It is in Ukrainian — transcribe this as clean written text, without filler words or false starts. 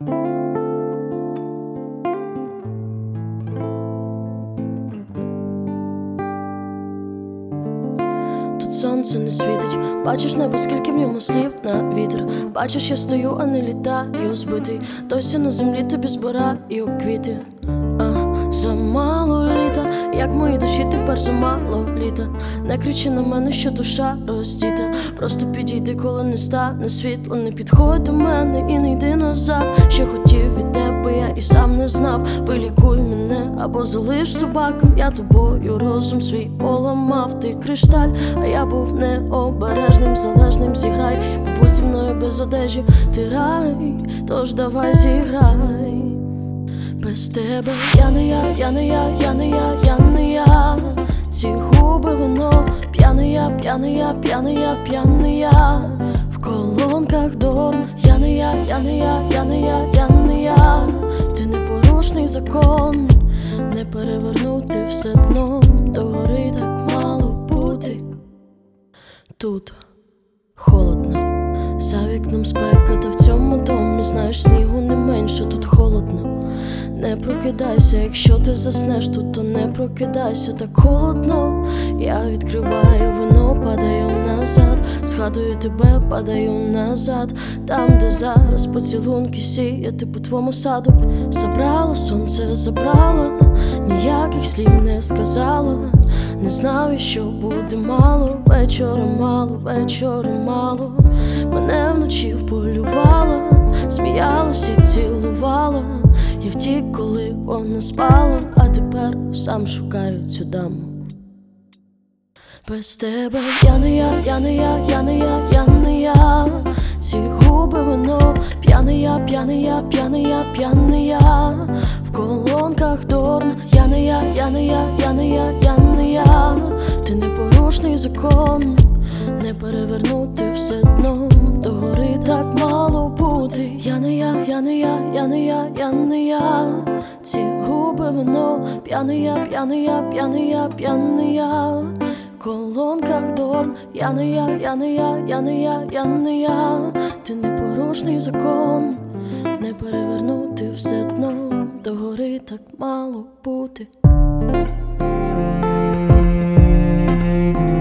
Тут сонце не світить, бачиш небо, скільки в ньому слів на вітер. Бачиш, я стою, а не літаю збитий. Досі на землі тобі збираю квіти. Замало літа, як моїй душі тепер замало літа. Не кричи на мене, що душа роздіта. Просто підійди, коли не стане світло. Не підходь до мене і не йди назад. Що хотів від тебе, я і сам не знав. Вилікуй мене або залиш собакам. Я тобою розум свій поламав. Ти кришталь, а я був необережним, залежним. Зіграй, побудь зі мною без одежі. Ти рай, тож давай зіграй. Без тебе я не я, я не я, я не я, я не я. Ці губи вино, п'яний я, п'яний я, п'яний я, п'яний я. В колонках дорн, я не я, я не я, я не я, я не я. Ти непорушний закон, не перевернути все дно. Догори так мало бути. Тут холодно, за вікном спека, та в цьому домі, знаєш, снігу не менше, тут холодно. Не прокидайся, якщо ти заснеш тут, то не прокидайся, так холодно. Я відкриваю вино, падаю назад, згадую тебе, падаю назад. Там, де зараз поцілунки сіяти по твому саду. Забрало сонце, забрало, ніяких слів не сказала. Не знав, що буде мало, вечора мало, вечора мало. Мене вночі вполювала, сміялась і цілувала. Я втік, коли вона спала, а тепер сам шукаю цю даму. Без тебе я не я, я не я, я не я, я не я. Ці губи вино, п'яний я, п'яний я, п'яний я, п'яний я. В колонках дорн, я не я, я не я, я не я, я не я. Ти непорушний закон, не перевернути все дно. Догори так мало бути. Я не я, я не я, я не я, я не я. Ці губи вино, п'яний я, п'яний я, п'яний я, п'яний я. В колонках дорн, я не я, я не я, я не я, я не я. Ти непорушний закон, не перевернути все дно. Догори так мало бути.